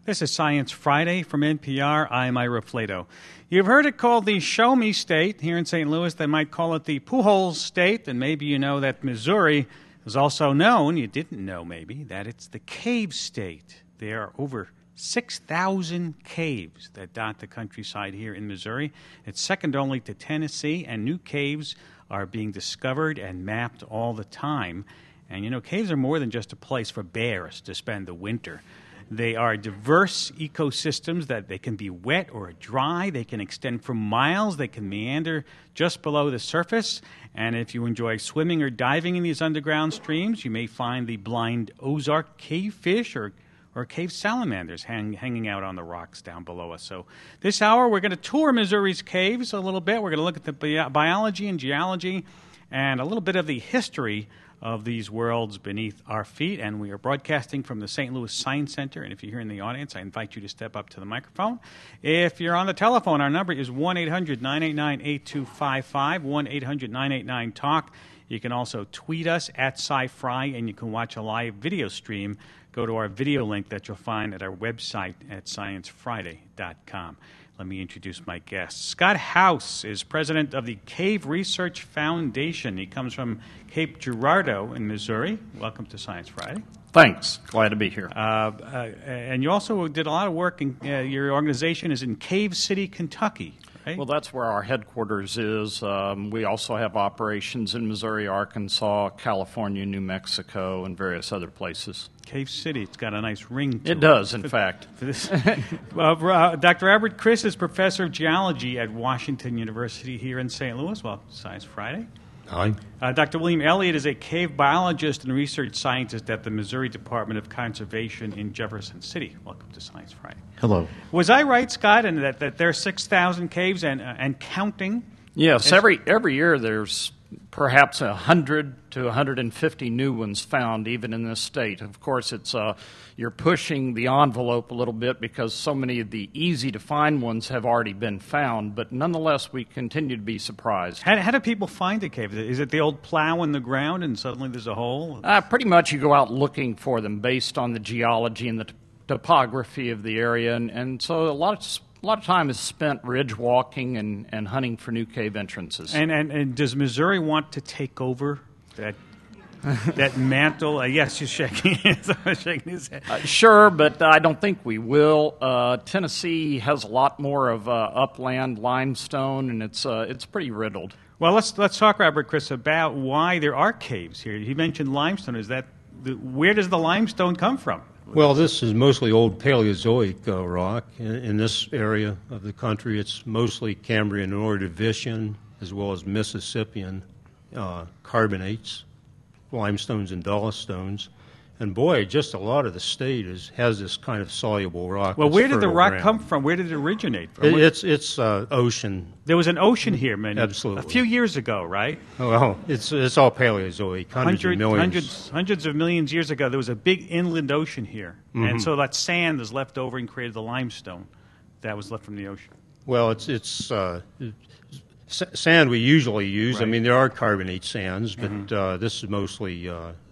This is Science Friday from NPR. I'm Ira Flato. You've heard it called the Show Me State. Here in St. Louis, they might call it the Pujols State, and maybe you know that Missouri is also known, you didn't know maybe, that it's the Cave State. There are over 6,000 caves that dot the countryside here in Missouri. It's second only to Tennessee, and new caves are being discovered and mapped all the time. And you know, caves are more than just a place for bears to spend the winter. They are diverse ecosystems that they can be wet or dry. They can extend for miles. They can meander just below the surface. And if you enjoy swimming or diving in these underground streams, you may find the blind Ozark cavefish or cave salamanders hanging out on the rocks down below us. So this hour, we're going to tour Missouri's caves a little bit. We're going to look at the biology and geology and a little bit of the history of these worlds beneath our feet. And we are broadcasting from the St. Louis Science Center. And if you're here in the audience, I invite you to step up to the microphone. If you're on the telephone, our number is 1-800-989-8255, 1-800-989-TALK. You can also tweet us at SciFri, and you can watch a live video stream. Go to our video link that you'll find at our website at sciencefriday.com. Let me introduce my guest. Scott House is president of the Cave Research Foundation. He comes from Cape Girardeau in Missouri. Welcome to Science Friday. Thanks. Glad to be here. And you also did a lot of work, your organization is in Cave City, Kentucky, right? Well, that's where our headquarters is. We also have operations in Missouri, Arkansas, California, New Mexico, and various other places. Cave City, it's got a nice ring to it. It does, in fact. Dr. Albert Chris is professor of geology at Washington University here in St. Louis. Well, Science Friday. Hi. Dr. William Elliott is a cave biologist and research scientist at the Missouri Department of Conservation in Jefferson City. Welcome to Science Friday. Hello. Was I right, Scott, in that there are 6,000 caves and counting? Yes, every year there's perhaps 100 to 150 new ones found, even in this state. Of course, it's you're pushing the envelope a little bit because so many of the easy-to-find ones have already been found, but nonetheless, we continue to be surprised. How do people find a cave? Is it the old plow in the ground and suddenly there's a hole? Pretty much you go out looking for them based on the geology and the topography of the area, and so a lot of time is spent ridge walking and hunting for new cave entrances. And does Missouri want to take over that mantle? Yes, she's shaking his head. Sure, but I don't think we will. Tennessee has a lot more of upland limestone, and it's pretty riddled. Well, let's talk, Robert Chris, about why there are caves here. He mentioned limestone. Where does the limestone come from? Well, this is mostly old Paleozoic rock. In this area of the country, it's mostly Cambrian and Ordovician, as well as Mississippian carbonates, limestones and dollostones. And boy, just a lot of the state has this kind of soluble rock. Well, where did the rock come from? Where did it originate from? It's ocean. There was an ocean here, Absolutely. a few years ago, right? Well, it's all Paleozoic, hundreds of millions years ago. There was a big inland ocean here, and so that sand is left over and created the limestone that was left from the ocean. Well, it's sand we usually use. Right. I mean, there are carbonate sands, but this is mostly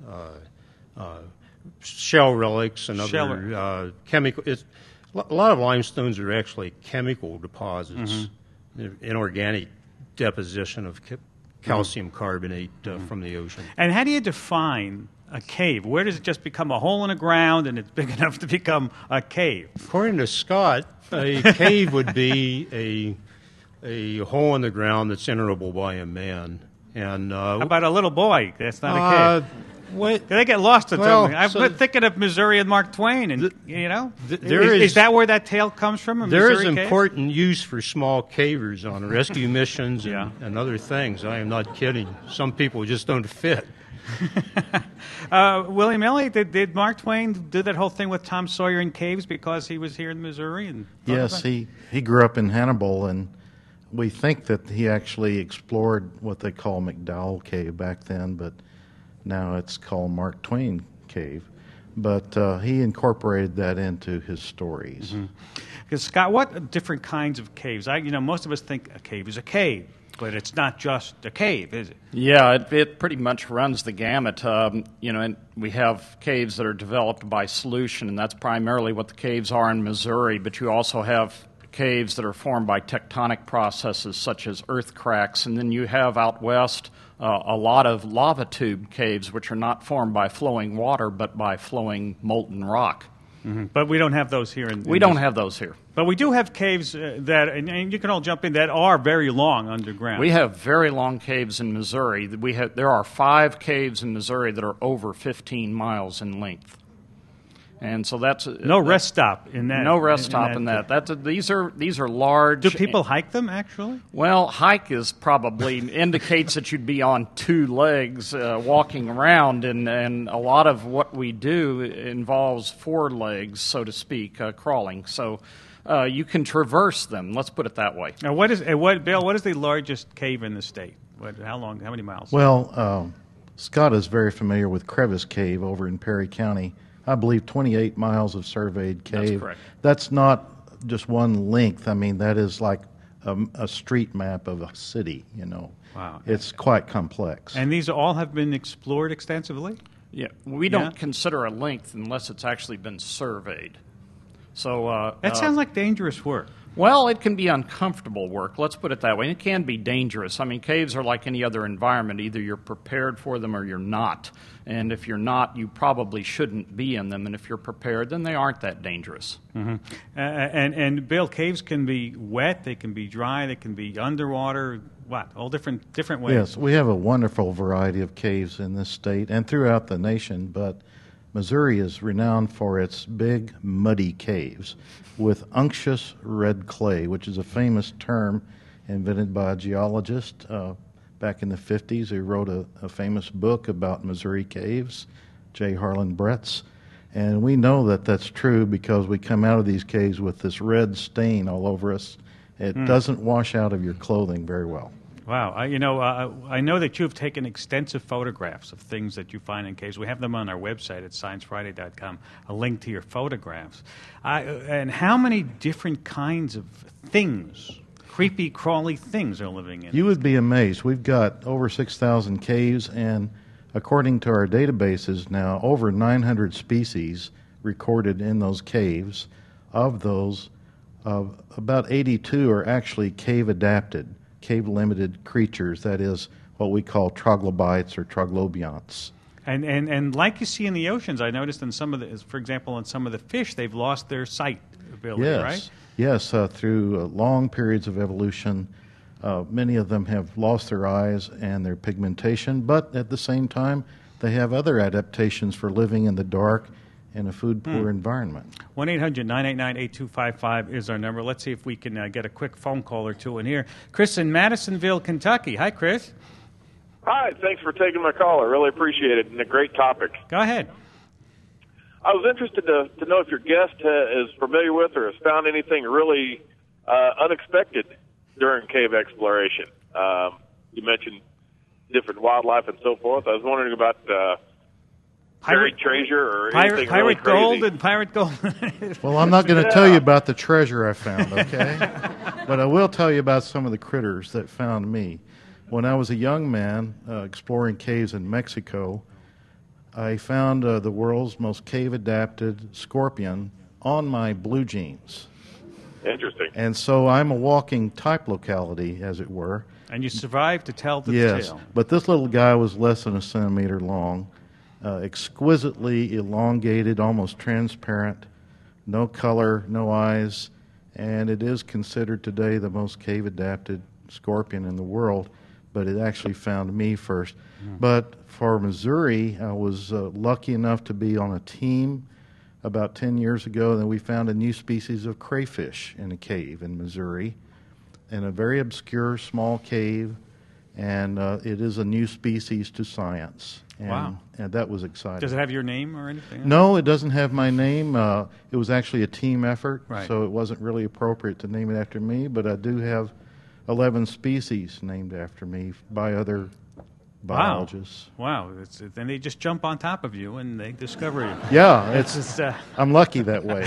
shell relics and other chemical. A lot of limestones are actually chemical deposits, inorganic deposition of calcium carbonate from the ocean. And how do you define a cave? Where does it just become a hole in the ground and it's big enough to become a cave? According to Scott, a cave would be a hole in the ground that's enterable by a man. And how about a little boy? That's not a cave. They get lost in something. I've been thinking of Missouri and Mark Twain, and is that where that tale comes from? There is important use for small cavers on rescue missions and other things. I am not kidding. Some people just don't fit. William Elliott, did Mark Twain do that whole thing with Tom Sawyer in caves because he was here in Missouri? Yes, he grew up in Hannibal, and we think that he actually explored what they call McDowell Cave back then, but now it's called Mark Twain Cave. But he incorporated that into his stories. Because Scott, what different kinds of caves? Most of us think a cave is a cave. But it's not just a cave, is it? Yeah, it pretty much runs the gamut. And we have caves that are developed by solution, and that's primarily what the caves are in Missouri. But you also have caves that are formed by tectonic processes such as earth cracks, and then you have out west a lot of lava tube caves, which are not formed by flowing water, but by flowing molten rock. Mm-hmm. But we don't have those here. We don't have those here. But we do have caves that, and you can all jump in, that are very long underground. We have very long caves in Missouri. There are 5 caves in Missouri that are over 15 miles in length. And so that's no rest stop in that. No rest stop in that. These are large. Do people hike them actually? Well, hike is probably indicates that you'd be on 2 legs walking around, and a lot of what we do involves 4 legs, so to speak, crawling. So you can traverse them. Let's put it that way. Now, Bill? What is the largest cave in the state? How long? How many miles? Well, Scott is very familiar with Crevice Cave over in Perry County. I believe 28 miles of surveyed cave. That's correct. That's not just one length. I mean, that is like a street map of a city, Wow. It's quite complex. And these all have been explored extensively? Yeah, we don't consider a length unless it's actually been surveyed. So that sounds like dangerous work. Well, it can be uncomfortable work. Let's put it that way. And it can be dangerous. I mean, caves are like any other environment. Either you're prepared for them or you're not. And if you're not, you probably shouldn't be in them. And if you're prepared, then they aren't that dangerous. Mm-hmm. And Bill, caves can be wet, they can be dry, they can be underwater. What? All different ways. Yes, we have a wonderful variety of caves in this state and throughout the nation, but Missouri is renowned for its big, muddy caves with unctuous red clay, which is a famous term invented by a geologist back in the 50s. He wrote a famous book about Missouri caves, J. Harlan Bretz. And we know that that's true because we come out of these caves with this red stain all over us. It doesn't wash out of your clothing very well. Wow. I know that you've taken extensive photographs of things that you find in caves. We have them on our website at sciencefriday.com, a link to your photographs. And how many different kinds of things, creepy, crawly things, are living in? You would be amazed. We've got over 6,000 caves, and according to our databases now, over 900 species recorded in those caves. Of those, about 82 are actually cave-adapted, cave-limited creatures, that is what we call troglobites or troglobionts. And like you see in the oceans, I noticed in some of the, for example, in some of the fish, they've lost their sight ability, right? Yes, through long periods of evolution, many of them have lost their eyes and their pigmentation, but at the same time, they have other adaptations for living in the dark in a food-poor environment. 1-800-989-8255 is our number. Let's see if we can get a quick phone call or two in here. Chris in Madisonville, Kentucky. Hi, Chris. Hi, thanks for taking my call. I really appreciate it, and a great topic. Go ahead. I was interested to know if your guest is familiar with or has found anything really unexpected during cave exploration. You mentioned different wildlife and so forth. I was wondering about buried treasure or anything really pirate crazy. gold and pirate gold. Well, I'm not going to tell you about the treasure I found, okay? But I will tell you about some of the critters that found me. When I was a young man exploring caves in Mexico, I found the world's most cave-adapted scorpion on my blue jeans. Interesting. And so I'm a walking type locality, as it were. And you survived to tell the Yes, tale. but this little guy was less than a centimeter long, exquisitely elongated, almost transparent, no color, no eyes, and it is considered today the most cave-adapted scorpion in the world, but it actually found me first. But for Missouri, I was lucky enough to be on a team about 10 years ago, and we found a new species of crayfish in a cave in Missouri, in a very obscure small cave, and it is a new species to science. And, Wow. And that was exciting. Does it have your name or anything? No, it doesn't have my name. It was actually a team effort, Right. so it wasn't really appropriate to name it after me, but I do have 11 species named after me by other biologists. Wow. Then they just jump on top of you and they discover you. Yeah, It's just, I'm lucky that way.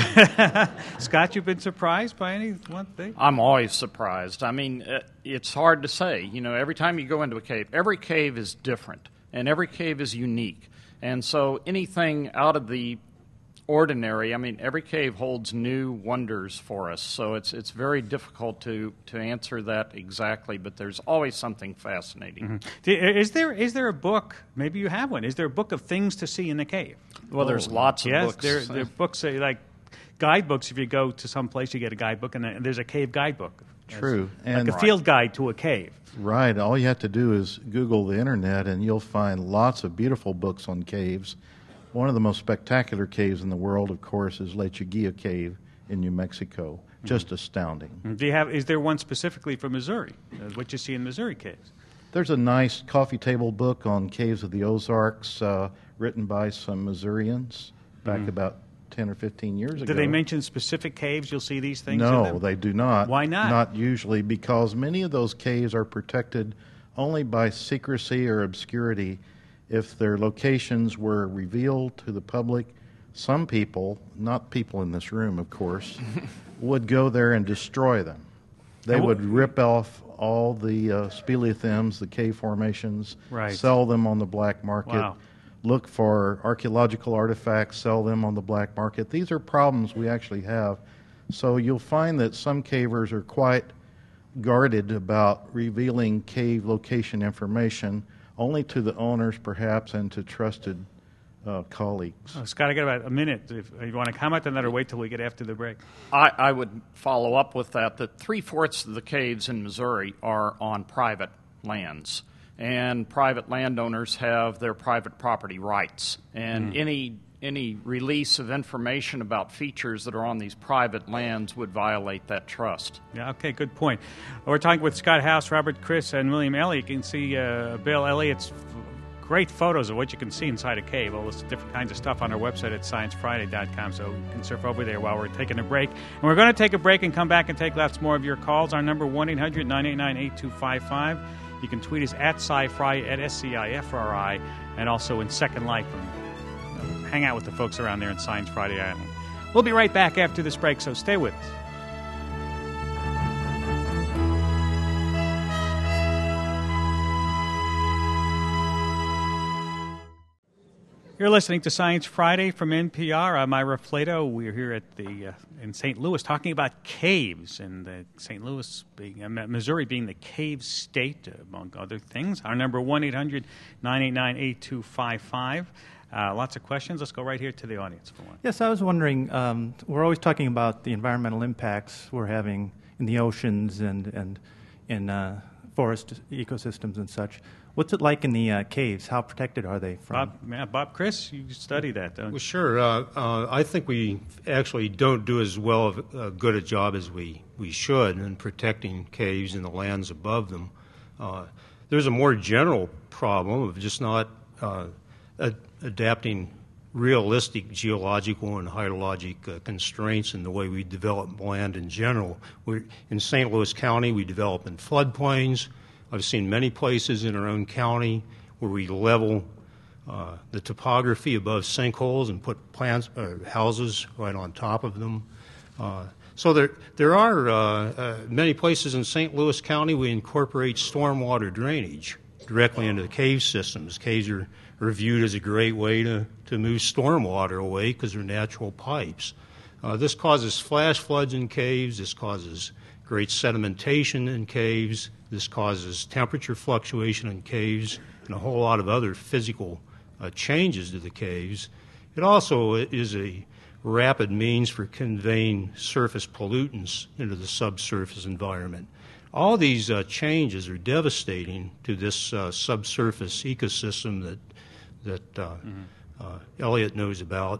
Scott, you've been surprised by any one thing? I'm always surprised. I mean, it's hard to say. You know, every time you go into a cave, every cave is different, and every cave is unique. And so anything out of the ordinary, I mean, every cave holds new wonders for us. So it's very difficult to answer that exactly, but there's always something fascinating. Mm-hmm. Is there a book, maybe you have one, is there a book of things to see in the cave? Well, there's lots of books. Yes, there are books, like guidebooks. If you go to some place, you get a guidebook, and there's a cave guidebook. True. Like a field guide to a cave. Right. All you have to do is Google the internet, and you'll find lots of beautiful books on caves. One of the most spectacular caves in the world, of course, is Lechuguilla Cave in New Mexico. Just astounding. Is there one specifically for Missouri? What you see in Missouri caves? There's a nice coffee table book on caves of the Ozarks written by some Missourians back about 10 or 15 years ago. Do they mention specific caves you'll see these things in No, them? they do not. Why not? Not usually, because many of those caves are protected only by secrecy or obscurity. If their locations were revealed to the public, some people, not people in this room, of course, would go there and destroy them. They would rip off all the speleothems, the cave formations, sell them on the black market, look for archaeological artifacts, sell them on the black market. These are problems we actually have. So you'll find that some cavers are quite guarded about revealing cave location information, only to the owners, perhaps, and to trusted colleagues. Oh, Scott, I got about a minute. If you want to comment on that or wait till we get after the break. I would follow up with that 3/4 of the caves in Missouri are on private lands, and private landowners have their private property rights. And any release of information about features that are on these private lands would violate that trust. Yeah, okay, good point. We're talking with Scott House, Robert Chris, and William Elliott. You can see Bill Elliott's great photos of what you can see inside a cave, all this different kinds of stuff on our website at sciencefriday.com, so you can surf over there while we're taking a break. And we're going to take a break and come back and take lots more of your calls. Our number, 1-800-989-8255. You can tweet us at SciFri, at SCIFRI, and also in Second Life. Hang out with the folks around there in Science Friday Island. We'll be right back after this break, so stay with us. You're listening to Science Friday from NPR. I'm Ira Flato. We're here at in St. Louis talking about caves, and St. Louis Missouri being the cave state, among other things. Our number, 1-800-989-8255. Lots of questions. Let's go right here to the audience for one. Yes, I was wondering, we're always talking about the environmental impacts we're having in the oceans and in forest ecosystems and such. What's it like in the caves? How protected are they from? Bob Chris, you study that, don't you? Well, sure. I think we actually don't do as well good a job as we should in protecting caves and the lands above them. There's a more general problem of just not adapting realistic geological and hydrologic constraints in the way we develop land in general. In St. Louis County, we develop in floodplains. I've seen many places in our own county where we level the topography above sinkholes and put plants or houses right on top of them. So there are many places in St. Louis County we incorporate stormwater drainage directly into the cave systems. Caves are viewed as a great way to move stormwater away because they're natural pipes. This causes flash floods in caves. This causes great sedimentation in caves. This causes temperature fluctuation in caves and a whole lot of other physical changes to the caves. It also is a rapid means for conveying surface pollutants into the subsurface environment. All these changes are devastating to this subsurface ecosystem that Elliott knows about.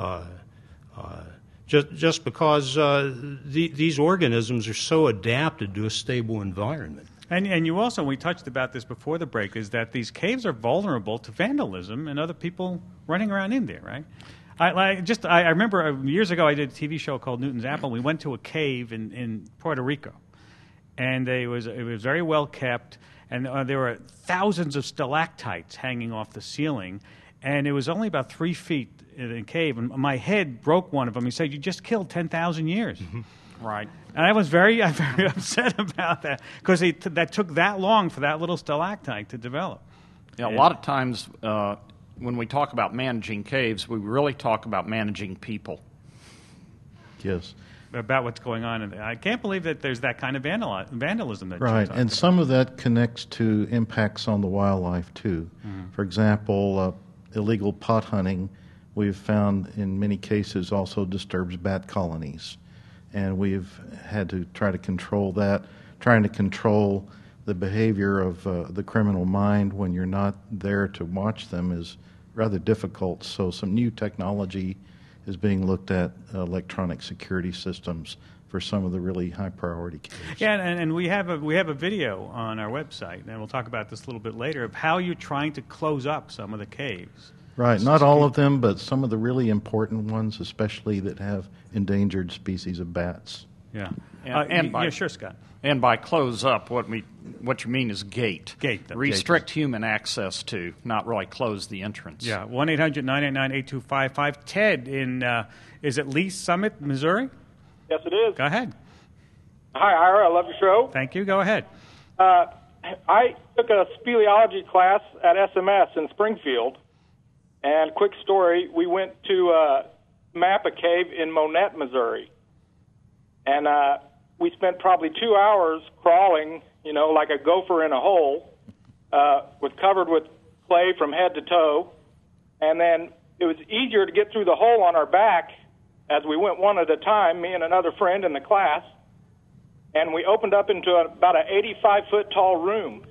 Just because these organisms are so adapted to a stable environment. And you also, we touched about this before the break, is that these caves are vulnerable to vandalism and other people running around in there, right? I remember years ago I did a TV show called Newton's Apple. We went to a cave in Puerto Rico, and it was very well kept. and there were thousands of stalactites hanging off the ceiling, and it was only about 3 feet in a cave, and my head broke one of them. He said, "You just killed 10,000 years." Right. And I was very upset about that, because that took that long for that little stalactite to develop. Yeah, a lot of times when we talk about managing caves, we really talk about managing people. Yes. About what's going on. And I can't believe that there's that kind of vandalism. That Right, and some of that connects to impacts on the wildlife, too. For example, illegal pot hunting, we've found in many cases also disturbs bat colonies. And we've had to try to control that, trying to control the behavior of the criminal mind when you're not there to watch them is rather difficult. So some new technology is being looked at, electronic security systems for some of the really high priority cases. Yeah, and we have a video on our website, and we'll talk about this a little bit later, of how you're trying to close up some of the caves. Right, not all of them, but some of the really important ones, especially that have endangered species of bats. Yeah. And sure, Scott. And by close up, what you mean is gate. Gate. Restrict human access to, not really close the entrance. Yeah, 1-800-989-8255. Ted is it Lee Summit, Missouri? Yes, it is. Go ahead. Hi, Ira. I love your show. Thank you. Go ahead. I took a speleology class at SMS in Springfield, and quick story, we went to map a cave in Monette, Missouri, and we spent probably 2 hours crawling, like a gopher in a hole, covered with clay from head to toe, and then it was easier to get through the hole on our back as we went one at a time, me and another friend in the class, and we opened up into about an 85-foot tall room.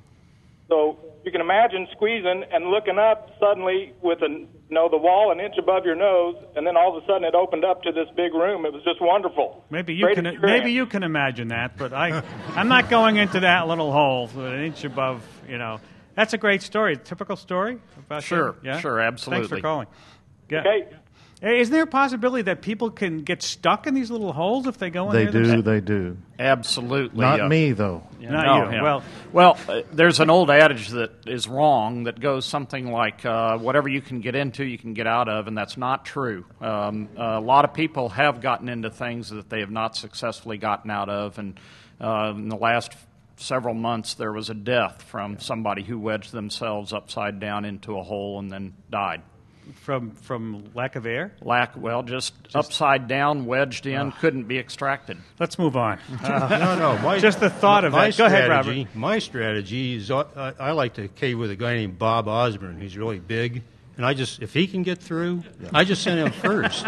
So you can imagine squeezing and looking up suddenly with the wall an inch above your nose, and then all of a sudden it opened up to this big room. It was just wonderful. Maybe you can imagine that, but I'm not going into that little hole an inch above. That's a great story. Typical story about Sure, that? Yeah? sure, absolutely. Thanks for calling. Yeah. Okay. Hey, isn't there a possibility that people can get stuck in these little holes if they go in there? They do. Absolutely. Not me, though. Yeah, Not you. Yeah. Well, there's an old adage that is wrong that goes something like, whatever you can get into, you can get out of, and that's not true. A lot of people have gotten into things that they have not successfully gotten out of, and in the last several months there was a death from somebody who wedged themselves upside down into a hole and then died. From lack of air? Just upside down, wedged in, couldn't be extracted. Let's move on. No. Just the thought of that. Go ahead, Robert. My strategy is I like to cave with a guy named Bob Osborne. He's really big, and if he can get through, I just send him first.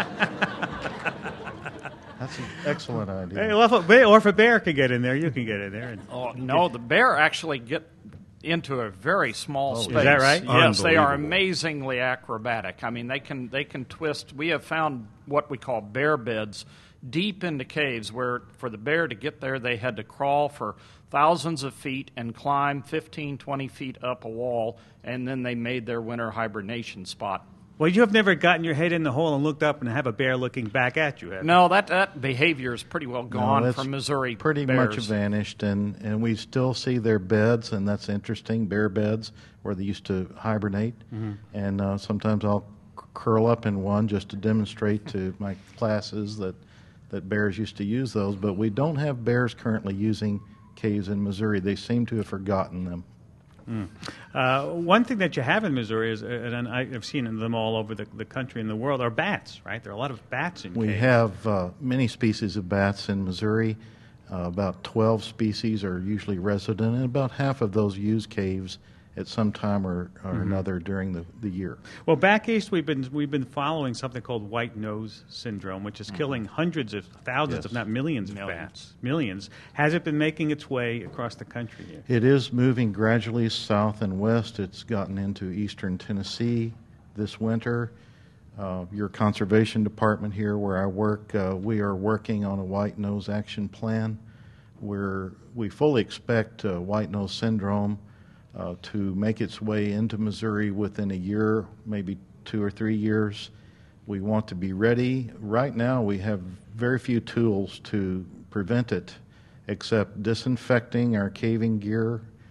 That's an excellent idea. Hey, or if a bear can get in there, you can get in there. The bear actually get into a very small space. Is that right? Yes, they are amazingly acrobatic. I mean, they can twist. We have found what we call bear beds deep into caves where for the bear to get there, they had to crawl for thousands of feet and climb 15, 20 feet up a wall, and then they made their winter hibernation spot. Well, you have never gotten your head in the hole and looked up and have a bear looking back at you, have you? No, that behavior is pretty well gone from Missouri pretty bears. much vanished, and we still see their beds, and that's interesting, bear beds, where they used to hibernate. Mm-hmm. And sometimes I'll curl up in one just to demonstrate to my classes that bears used to use those, but we don't have bears currently using caves in Missouri. They seem to have forgotten them. One thing that you have in Missouri is, and I've seen them all over the country and the world, are bats, right? There are a lot of bats in caves. We have many species of bats in Missouri. About 12 species are usually resident, and about half of those use caves at some time or another during the year. Well, back east, we've been following something called white nose syndrome, which is killing hundreds of thousands, if not millions of bats. Millions. Has it been making its way across the country here? It is moving gradually south and west. It's gotten into eastern Tennessee this winter. Your conservation department here where I work, we are working on a white nose action plan where we fully expect white nose syndrome to make its way into Missouri within a year, maybe 2 or 3 years. We want to be ready. Right now we have very few tools to prevent it except disinfecting our caving gear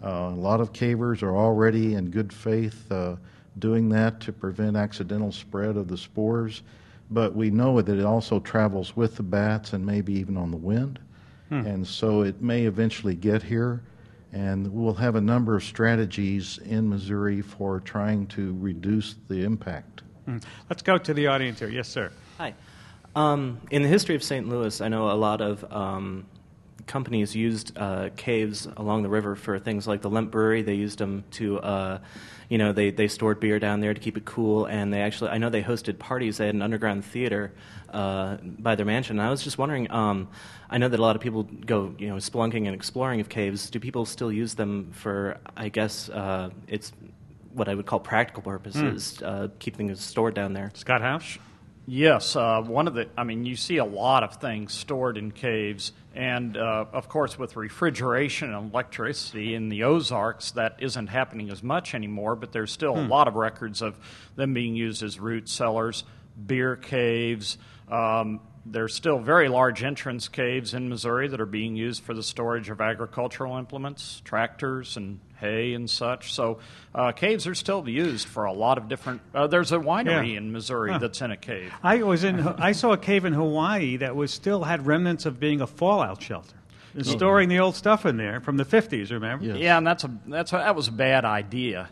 A lot of cavers are already in good faith doing that to prevent accidental spread of the spores, but we know that it also travels with the bats and maybe even on the wind, and so it may eventually get here, and we'll have a number of strategies in Missouri for trying to reduce the impact. Let's go to the audience here. Yes, sir. Hi. In the history of St. Louis, I know a lot of companies used caves along the river for things like the Lemp Brewery. They used them to, they stored beer down there to keep it cool, and I know they hosted parties. They had an underground theater by their mansion. And I was just wondering, I know that a lot of people go, spelunking and exploring of caves. Do people still use them for, I guess, it's what I would call practical purposes, keep things stored down there? Scott House? Yes, you see a lot of things stored in caves, and of course with refrigeration and electricity in the Ozarks, that isn't happening as much anymore, but there's still a lot of records of them being used as root cellars, beer caves. There's still very large entrance caves in Missouri that are being used for the storage of agricultural implements, tractors and hay and such. So caves are still used for a lot of different... there's a winery in Missouri that's in a cave. I saw a cave in Hawaii that still had remnants of being a fallout shelter. Storing the old stuff in there from the 50s, remember? Yes. Yeah, and that was a bad idea,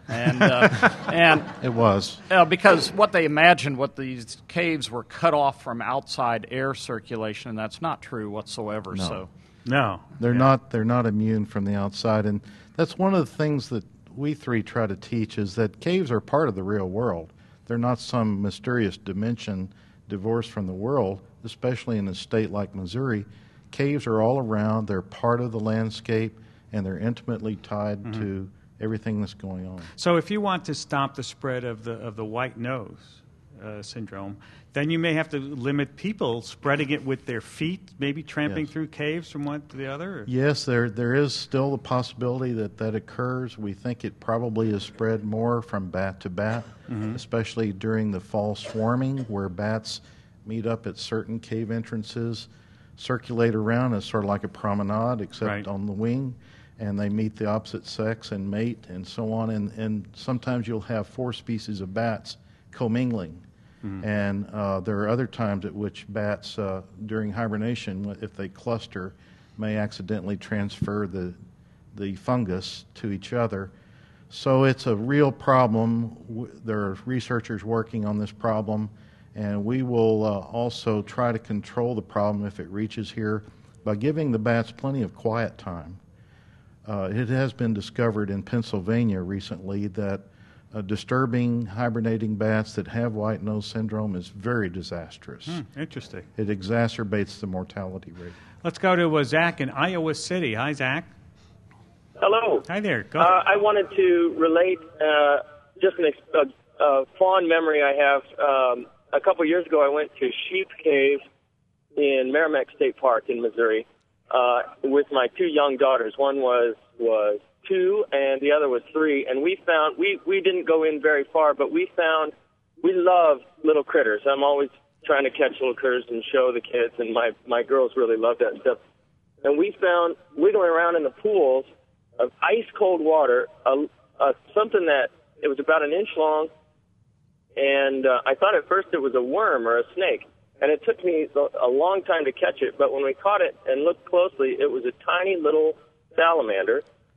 and It was. because what they imagined, what these caves were cut off from outside air circulation, and that's not true whatsoever. No. So, No. They're not immune from the outside, and that's one of the things that we three try to teach is that caves are part of the real world. They're not some mysterious dimension divorced from the world, especially in a state like Missouri. Caves are all around. They're part of the landscape, and they're intimately tied to everything that's going on. So if you want to stop the spread of the white nose syndrome, then you may have to limit people spreading it with their feet, maybe tramping through caves from one to the other? Or? Yes, there is still the possibility that occurs. We think it probably is spread more from bat to bat, especially during the fall swarming, where bats meet up at certain cave entrances, circulate around as sort of like a promenade, except on the wing, and they meet the opposite sex and mate and so on. And sometimes you'll have 4 species of bats commingling. And there are other times at which bats, during hibernation, if they cluster, may accidentally transfer the fungus to each other. So it's a real problem. There are researchers working on this problem, and we will also try to control the problem if it reaches here by giving the bats plenty of quiet time. It has been discovered in Pennsylvania recently that disturbing hibernating bats that have white nose syndrome is very disastrous. Interesting. It exacerbates the mortality rate. Let's go to Zach in Iowa City. Hi, Zach. Hello. Hi there. Go. I wanted to relate just a fond memory I have. A couple years ago, I went to Sheep Cave in Merrimack State Park in Missouri with my 2 young daughters. One was 2 and the other was 3. And we found, we didn't go in very far, but we love little critters. I'm always trying to catch little critters and show the kids, and my girls really love that stuff. And we found, wiggling around in the pools of ice-cold water, something that it was about 1 inch long, and I thought at first it was a worm or a snake, and it took me a long time to catch it, but when we caught it and looked closely, it was a tiny little salamander,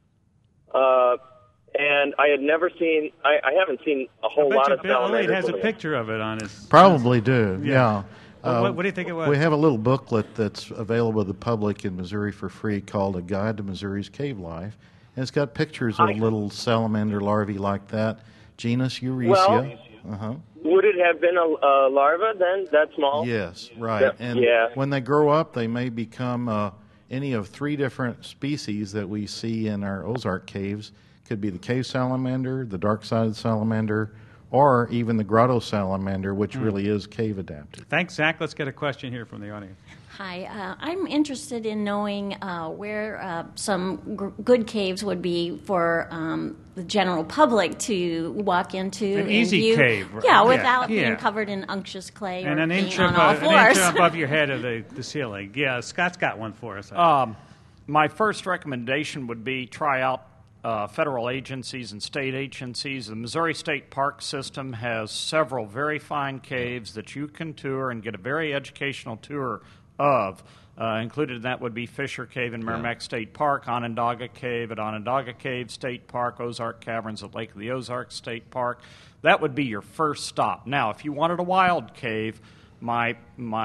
and I had never seen, I haven't seen a whole lot of salamanders. Bill has a picture of it on his... Probably do, yeah. What do you think it was? We have a little booklet that's available to the public in Missouri for free called A Guide to Missouri's Cave Life, and it's got pictures of little salamander larvae like that. Genus Euresia. Would it have been a larva then, that small? Yes, right. And when they grow up, they may become any of 3 different species that we see in our Ozark caves. Could be the cave salamander, the dark-sided salamander, or even the grotto salamander, which really is cave adapted. Thanks, Zach. Let's get a question here from the audience. Hi, I'm interested in knowing where some good caves would be for the general public to walk into. An easy cave. Yeah, without being covered in unctuous clay and or an being inch on all fours. an inch above your head of the ceiling. Yeah, Scott's got one for us. my first recommendation would be try out federal agencies and state agencies. The Missouri State Park System has several very fine caves that you can tour and get a very educational tour of. Included in that would be Fisher Cave in Merrimack State Park, Onondaga Cave at Onondaga Cave State Park, Ozark Caverns at Lake of the Ozarks State Park. That would be your first stop. Now, if you wanted a wild cave, my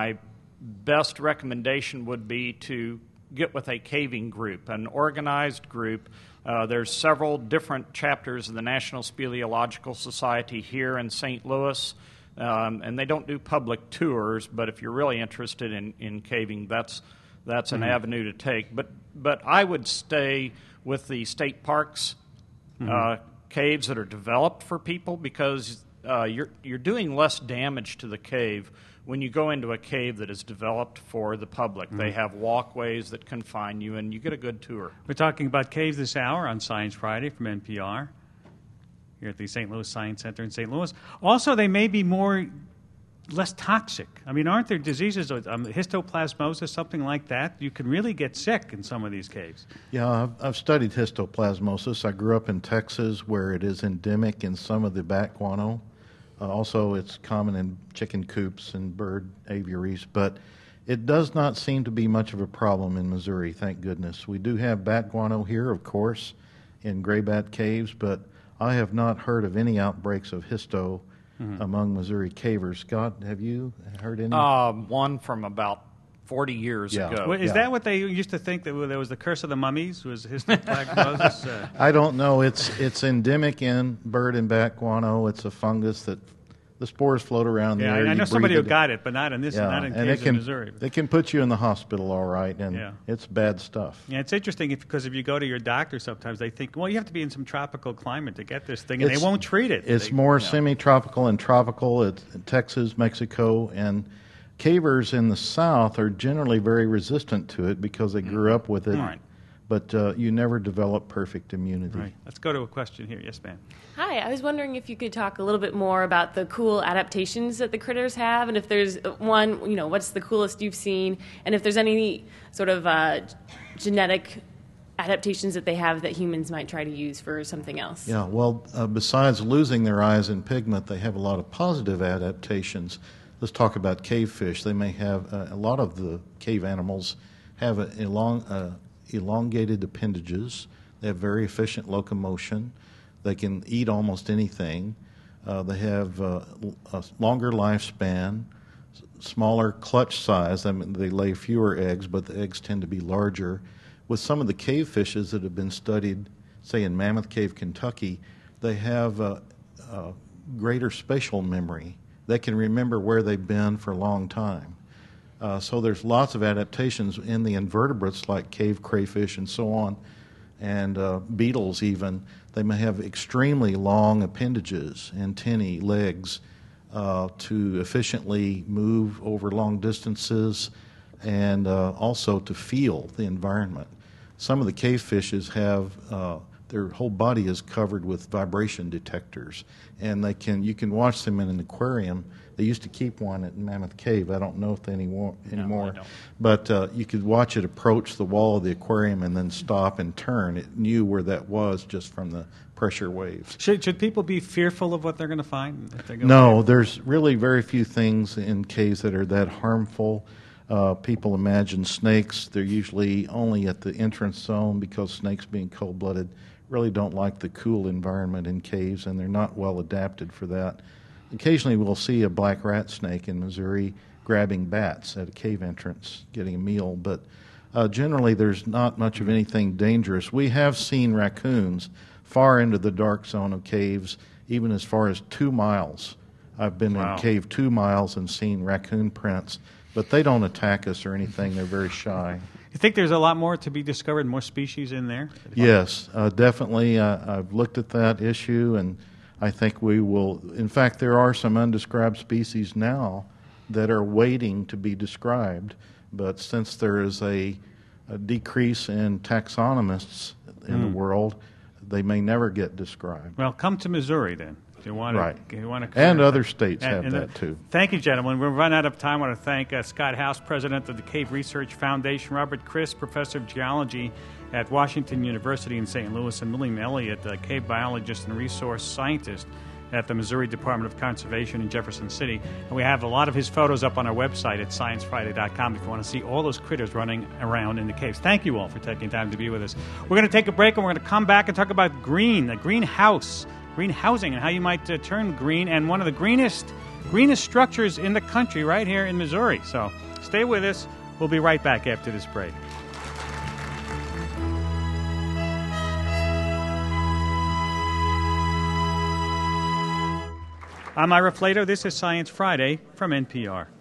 best recommendation would be to get with a caving group, an organized group. There's several different chapters of the National Speleological Society here in St. Louis, and they don't do public tours, but if you're really interested in caving, that's an avenue to take. But I would stay with the state parks caves that are developed for people, because you're doing less damage to the cave when you go into a cave that is developed for the public. They have walkways that confine you, and you get a good tour. We're talking about caves this hour on Science Friday from NPR here at the St. Louis Science Center in St. Louis. Also, they may be less toxic. I mean, aren't there diseases, histoplasmosis, something like that? You can really get sick in some of these caves. Yeah, I've studied histoplasmosis. I grew up in Texas, where it is endemic in some of the bat guano. Also, it's common in chicken coops and bird aviaries, but it does not seem to be much of a problem in Missouri, thank goodness. We do have bat guano here, of course, in gray bat caves, but I have not heard of any outbreaks of histo among Missouri cavers. Scott, have you heard any? One from about 40 years ago. Well, is that what they used to think, that there was the curse of the mummies, was histoplasmosis? I don't know. It's endemic in bird and bat guano. It's a fungus that the spores float around the air. I know somebody who got it, but not in caves in Missouri. It can put you in the hospital, all right, and it's bad stuff. Yeah, it's interesting because if you go to your doctor, sometimes they think, well, you have to be in some tropical climate to get this thing, and they won't treat it. It's more semi-tropical and tropical. It's Texas, Mexico, and cavers in the South are generally very resistant to it because they grew up with it. Right. But you never develop perfect immunity. Right. Let's go to a question here. Yes, ma'am. Hi, I was wondering if you could talk a little bit more about the cool adaptations that the critters have, and if there's one, what's the coolest you've seen, and if there's any sort of genetic adaptations that they have that humans might try to use for something else. Yeah, well, besides losing their eyes and pigment, they have a lot of positive adaptations. Let's talk about cave fish. They may have, a lot of the cave animals have elongated appendages. They have very efficient locomotion. They can eat almost anything. They have a longer lifespan, smaller clutch size. I mean, they lay fewer eggs, but the eggs tend to be larger. With some of the cave fishes that have been studied, say in Mammoth Cave, Kentucky, they have greater spatial memory. They can remember where they've been for a long time. So there's lots of adaptations in the invertebrates like cave crayfish and so on, and beetles even. They may have extremely long appendages, antennae, legs, to efficiently move over long distances and also to feel the environment. Some of the cave fishes have their whole body is covered with vibration detectors, and you can watch them in an aquarium. They used to keep one at Mammoth Cave. I don't know if they anymore. No, but you could watch it approach the wall of the aquarium and then stop and turn. It knew where that was just from the pressure waves. Should people be fearful of what they're going to find? If they go No, there's really very few things in caves that are that harmful. People imagine snakes. They're usually only at the entrance zone because snakes, being cold-blooded, really don't like the cool environment in caves, and they're not well adapted for that. Occasionally we'll see a black rat snake in Missouri grabbing bats at a cave entrance, getting a meal, but generally there's not much of anything dangerous. We have seen raccoons far into the dark zone of caves, even as far as 2 miles. I've been in cave 2 miles and seen raccoon prints, but they don't attack us or anything. They're very shy. You think there's a lot more to be discovered, more species in there? Yes, definitely. I've looked at that issue, and I think we will. In fact, there are some undescribed species now that are waiting to be described, but since there is a decrease in taxonomists in the world, they may never get described. Well, come to Missouri then. You want Right. You want to And other states have that, too. Thank you, gentlemen. We've run out of time. I want to thank Scott House, president of the Cave Research Foundation, Robert Chris, professor of geology at Washington University in St. Louis, and William Elliott, a cave biologist and resource scientist at the Missouri Department of Conservation in Jefferson City. And we have a lot of his photos up on our website at sciencefriday.com if you want to see all those critters running around in the caves. Thank you all for taking time to be with us. We're going to take a break, and we're going to come back and talk about the greenhousing, and how you might turn green, and one of the greenest structures in the country right here in Missouri. So stay with us. We'll be right back after this break. I'm Ira Flato. This is Science Friday from NPR.